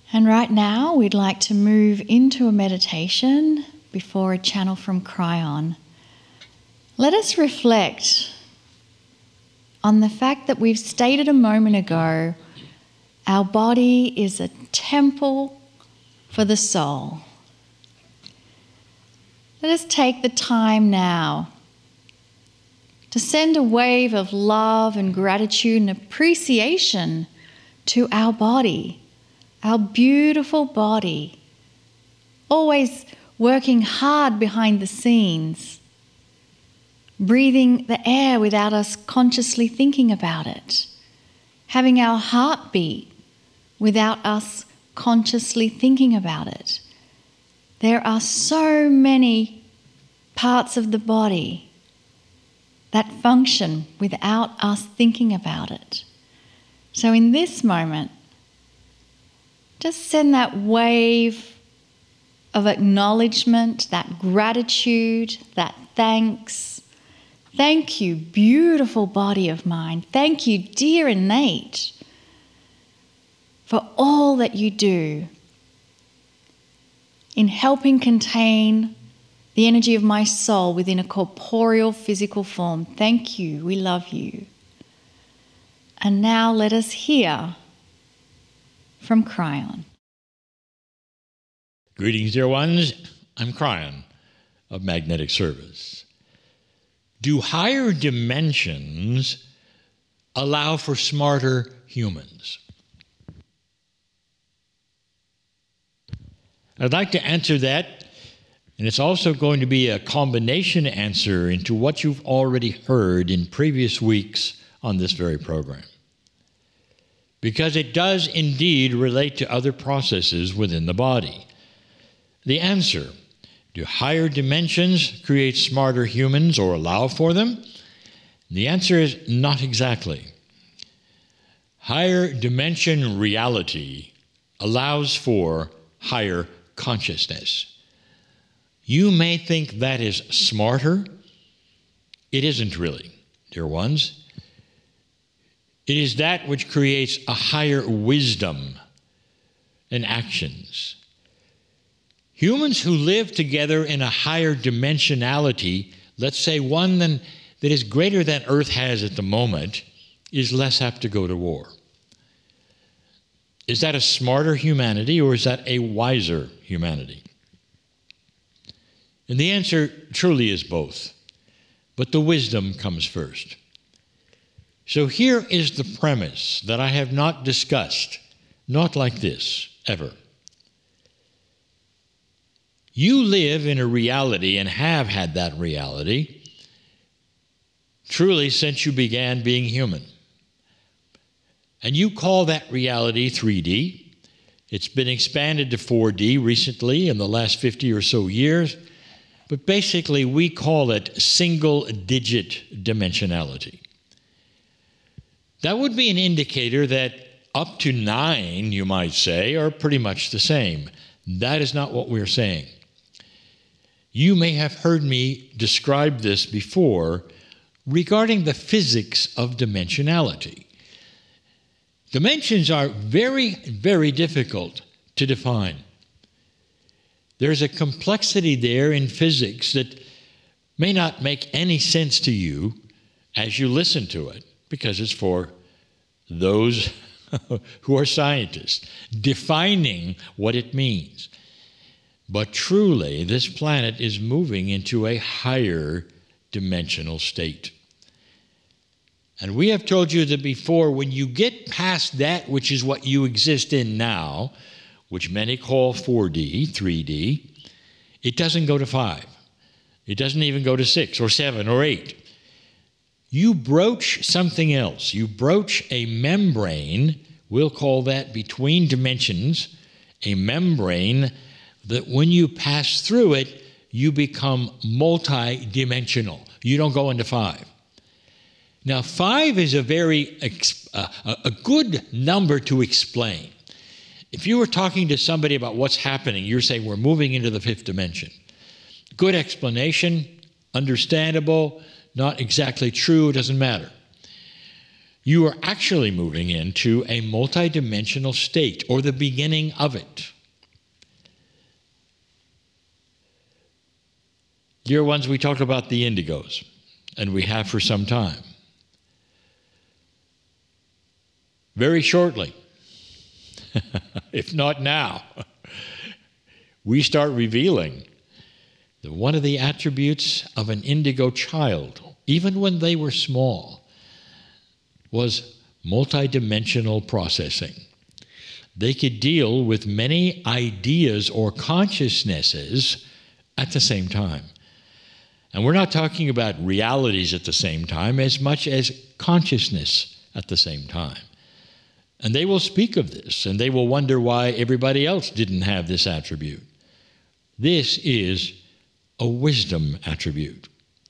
And right now, we'd like to move into a meditation before a channel from Kryon. Let us reflect on the fact that we've stated a moment ago, our body is a temple for the soul. Let us take the time now to send a wave of love and gratitude and appreciation to our body, our beautiful body, always working hard behind the scenes, breathing the air without us consciously thinking about it, having our heart beat without us consciously thinking about it. There are so many parts of the body that function without us thinking about it. So in this moment, just send that wave of acknowledgement, that gratitude, that thanks. Thank you, beautiful body of mine. Thank you, dear innate, for all that you do in helping contain the energy of my soul within a corporeal physical form. Thank you, we love you. And now let us hear from Kryon. Greetings, dear ones. I'm Kryon of Magnetic Service. Do higher dimensions allow for smarter humans? I'd like to answer that, and it's also going to be a combination answer into what you've already heard in previous weeks on this very program. Because it does indeed relate to other processes within the body. The answer, do higher dimensions create smarter humans or allow for them? The answer is not exactly. Higher dimension reality allows for higher consciousness. You may think that is smarter. It isn't really, dear ones. It is that which creates a higher wisdom and actions. Humans who live together in a higher dimensionality, let's say one that is greater than Earth has at the moment, is less apt to go to war. Is that a smarter humanity or is that a wiser humanity? And the answer truly is both, but the wisdom comes first. So here is the premise that I have not discussed, not like this, ever. You live in a reality and have had that reality truly since you began being human. And you call that reality 3D. It's been expanded to 4D recently in the last 50 or so years. But basically, we call it single-digit dimensionality. That would be an indicator that up to 9, you might say, are pretty much the same. That is not what we're saying. You may have heard me describe this before regarding the physics of dimensionality. Dimensions are very, very difficult to define. There's a complexity there in physics that may not make any sense to you as you listen to it, because it's for those who are scientists, defining what it means. But truly, this planet is moving into a higher dimensional state. And we have told you that before, when you get past that which is what you exist in now, which many call 4D, 3D, it doesn't go to 5. It doesn't even go to 6 or 7 or 8. You broach something else. You broach a membrane, we'll call that between dimensions, a membrane that when you pass through it, you become multi-dimensional. You don't go into 5. Now, 5 is a very a good number to explain. If you were talking to somebody about what's happening, you're saying we're moving into the 5th dimension. Good explanation, understandable, not exactly true, doesn't matter. You are actually moving into a multidimensional state, or the beginning of it. Dear ones, we talk about the indigos, and we have for some time. Very shortly, if not now, we start revealing that one of the attributes of an indigo child, even when they were small, was multidimensional processing. They could deal with many ideas or consciousnesses at the same time. And we're not talking about realities at the same time as much as consciousness at the same time. And they will speak of this, and they will wonder why everybody else didn't have this attribute. This is a wisdom attribute.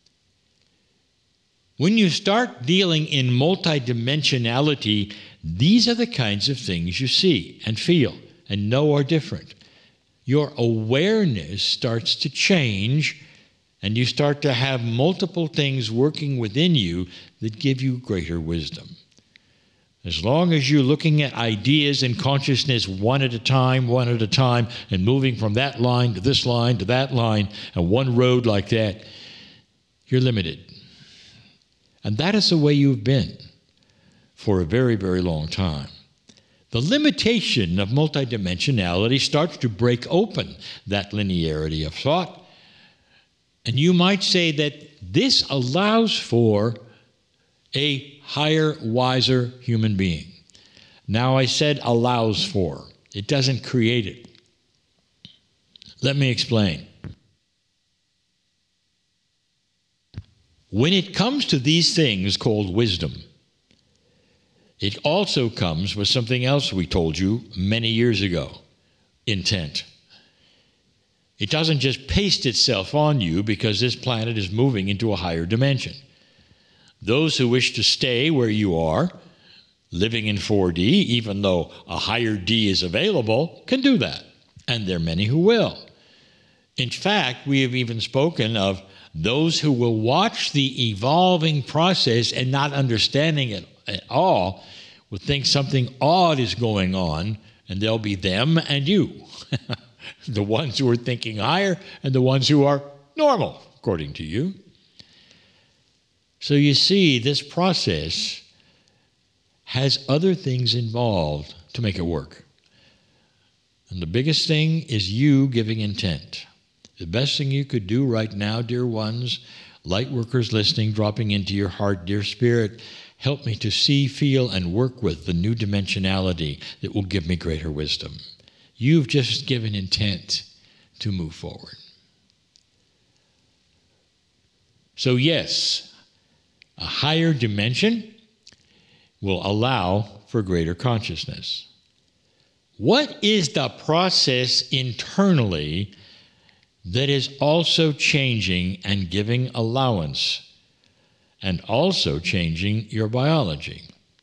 When you start dealing in multidimensionality, these are the kinds of things you see and feel and know are different. Your awareness starts to change, and you start to have multiple things working within you that give you greater wisdom. As long as you're looking at ideas and consciousness one at a time, and moving from that line to this line to that line, and one road like that, you're limited. And that is the way you've been for a very, very long time. The limitation of multidimensionality starts to break open that linearity of thought. And you might say that this allows for a higher, wiser human being. Now, I said allows for. It doesn't create it. Let me explain. When it comes to these things called wisdom, it also comes with something else we told you many years ago: intent. It doesn't just paste itself on you because this planet is moving into a higher dimension. Those who wish to stay where you are, living in 4D, even though a higher D is available, can do that. And there are many who will. In fact, we have even spoken of those who will watch the evolving process and not understanding it at all, will think something odd is going on, and there'll be them and you. The ones who are thinking higher and the ones who are normal, according to you. So you see, this process has other things involved to make it work. And the biggest thing is you giving intent. The best thing you could do right now, dear ones, light workers listening, dropping into your heart, dear spirit, help me to see, feel, and work with the new dimensionality that will give me greater wisdom. You've just given intent to move forward. So yes, a higher dimension will allow for greater consciousness. What is the process internally that is also changing and giving allowance and also changing your biology?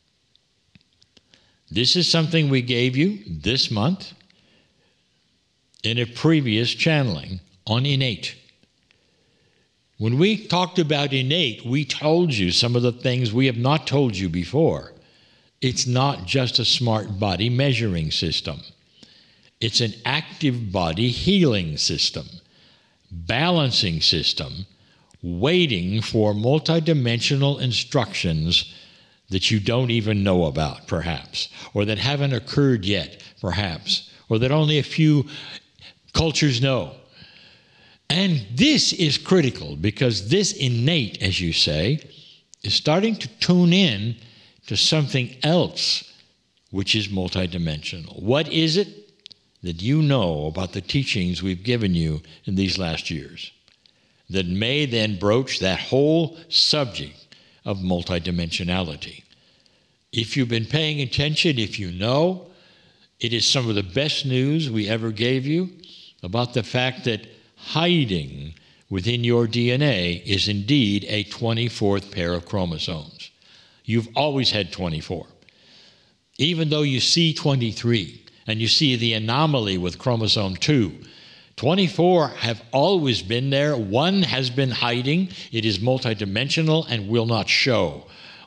This is something we gave you this month in a previous channeling on innate. When we talked about innate, we told you some of the things we have not told you before. It's not just a smart body measuring system. It's an active body healing system, balancing system, waiting for multidimensional instructions that you don't even know about, perhaps, or that haven't occurred yet, perhaps, or that only a few cultures know. And this is critical because this innate, as you say, is starting to tune in to something else which is multidimensional. What is it that you know about the teachings we've given you in these last years that may then broach that whole subject of multidimensionality? If you've been paying attention, if you know, it is some of the best news we ever gave you about the fact that hiding within your DNA is indeed a 24th pair of chromosomes. You've always had 24. Even though you see 23 and you see the anomaly with chromosome 2, 24 have always been there. One has been hiding. It is multidimensional and will not show.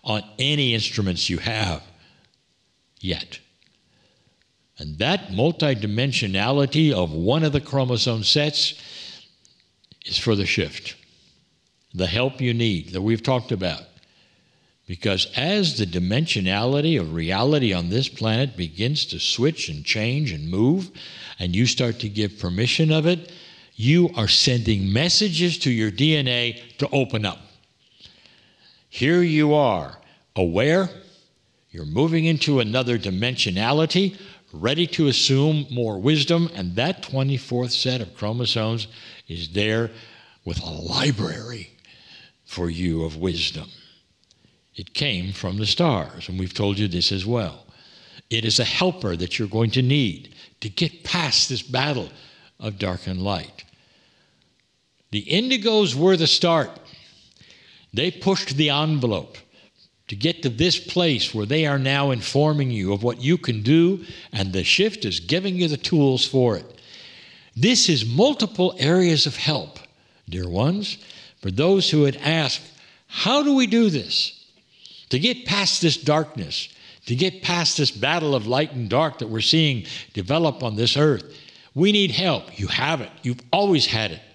on any instruments you have yet. And that multidimensionality of one of the chromosome sets is for the shift, the help you need that we've talked about. Because as the dimensionality of reality on this planet begins to switch and change and move, and you start to give permission of it, you are sending messages to your DNA to open up. Here you are, aware, you're moving into another dimensionality, ready to assume more wisdom, and that 24th set of chromosomes is there with a library for you of wisdom. It came from the stars, and we've told you this as well. It is a helper that you're going to need to get past this battle of dark and light. The indigos were the start. They pushed the envelope to get to this place where they are now informing you of what you can do, and the shift is giving you the tools for it. This is multiple areas of help, dear ones, for those who had asked, how do we do this? To get past this darkness, to get past this battle of light and dark that we're seeing develop on this earth, we need help. You have it. You've always had it.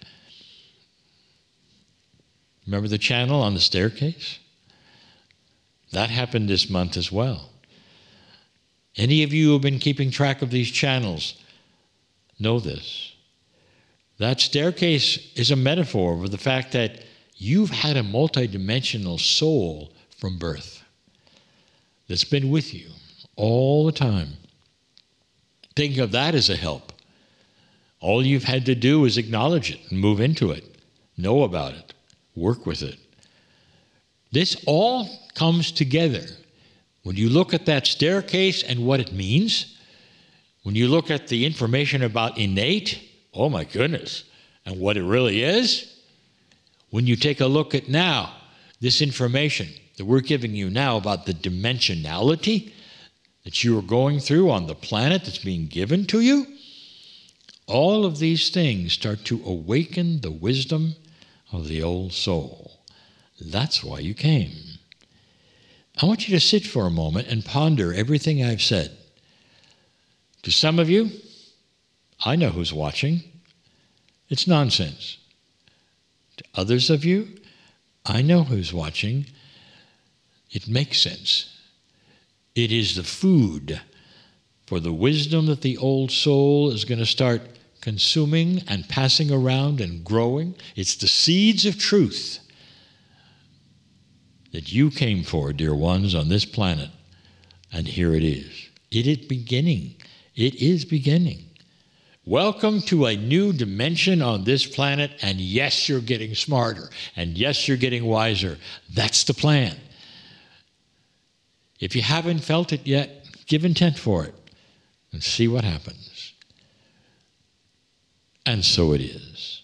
Remember the channel on the staircase? That happened this month as well. Any of you who have been keeping track of these channels know this. That staircase is a metaphor for the fact that you've had a multidimensional soul from birth that's been with you all the time. Think of that as a help. All you've had to do is acknowledge it and move into it, know about it, work with it. This all comes together. When you look at that staircase and what it means, when you look at the information about innate, oh my goodness, and what it really is, when you take a look at now, this information that we're giving you now about the dimensionality that you are going through on the planet that's being given to you, all of these things start to awaken the wisdom of the old soul. That's why you came. I want you to sit for a moment and ponder everything I've said. To some of you, I know who's watching. It's nonsense. To others of you, I know who's watching. It makes sense. It is the food for the wisdom that the old soul is going to start consuming and passing around and growing. It's the seeds of truth that you came for, dear ones, on this planet. And here it is. It is beginning. It is beginning. Welcome to a new dimension on this planet, and yes, you're getting smarter, and yes, you're getting wiser. That's the plan. If you haven't felt it yet, give intent for it and see what happens. And so it is.